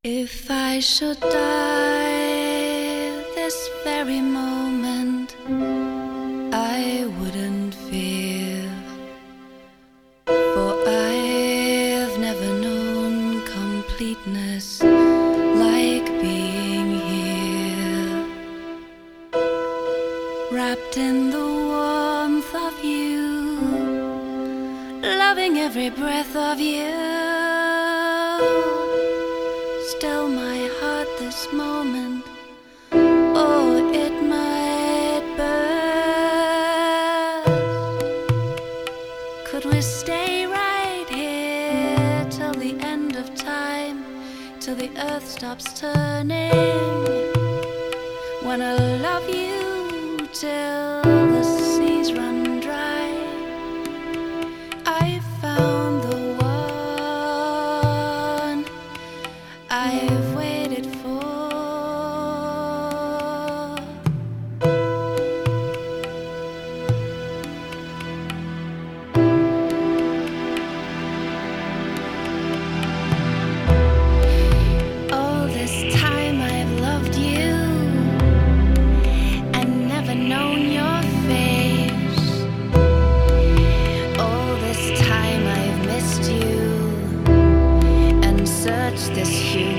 If I should die this very moment, I wouldn't fear, for I've never known completeness like being here, wrapped in the warmth of you, loving every breath of you. Still my heart this moment, oh, it might burst. Could we stay right here till the end of time, till the earth stops turning? Wanna love you till the seas run dry. I found the one I've waited for. All this time I've loved you and never known your face. All this time I've missed you and searched this huge